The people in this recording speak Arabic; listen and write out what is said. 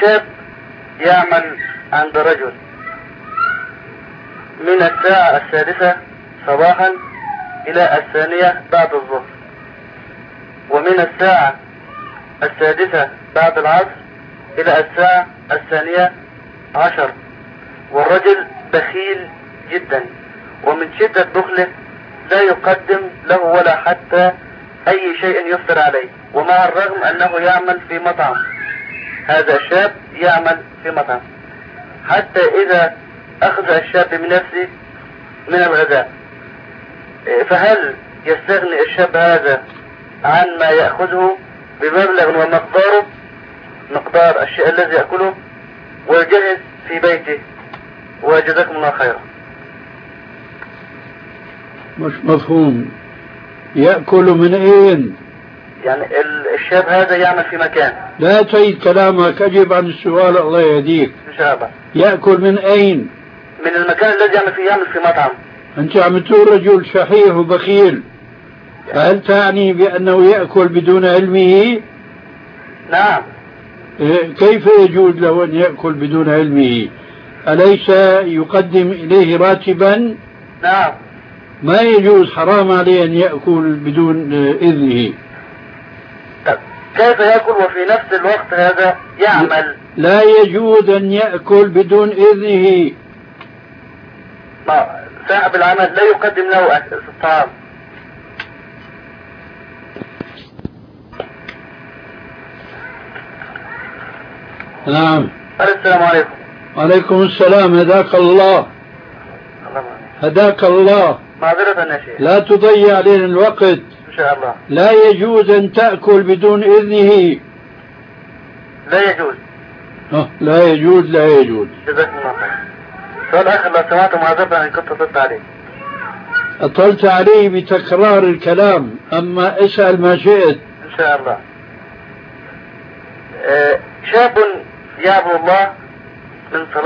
شاب يعمل عند رجل من الساعة 6 صباحا إلى 2 بعد الظهر، ومن الساعة 6 بعد العصر إلى الساعة 12 والرجل بخيل جدا، ومن شدة بخله لا يقدم له ولا حتى أي شيء يفطر عليه، ومع الرغم أنه يعمل في مطعم. هذا الشاب يعمل في مطعم، حتى إذا أخذ الشاب بنفسه من الغذاء، فهل يستغني الشاب هذا عن ما يأخذه بمبلغ ومقداره، مقدار الشيء الذي يأكله، ويجهز في بيته؟ وجزاكم الله خيرا. مش مفهوم. يأكل من أين؟ يعني الشاب هذا يعمل في مكان. لا تعيد كلامك، أجب عن السؤال الله يهديك. إن شاء الله. يأكل من أين؟ من المكان الذي يعمل فيه، يعمل في مطعم. أنت عم تقول رجل شحيح وبخيل، فهل تعني بأنه يأكل بدون علمه؟ نعم. كيف يجوز له أن يأكل بدون علمه؟ أليس يقدم إليه راتبا؟ نعم. ما يجوز، حرام عليه أن يأكل بدون إذنه. كيف يأكل وفي نفس الوقت هذا يعمل؟ لا يجوز أن يأكل بدون إذنه. صاحب العمل لا يقدم له الطعام. نعم. السلام عليكم. وعليكم السلام. هداك الله. هداك الله. معذرة يا شيخ. لا تضيع علينا الوقت. إن شاء الله. لا يجوز أن تأكل بدون إذنه. لا يجوز. لا يجوز. لا يجوز. جزاكم الله خير. سؤال آخر لو سمعت، معذرة أن كنت أطلت عليه. أطلت عليه بتكرار الكلام، أما اسأل ما شئت. إن شاء الله. شاب يعبد الله من صلاة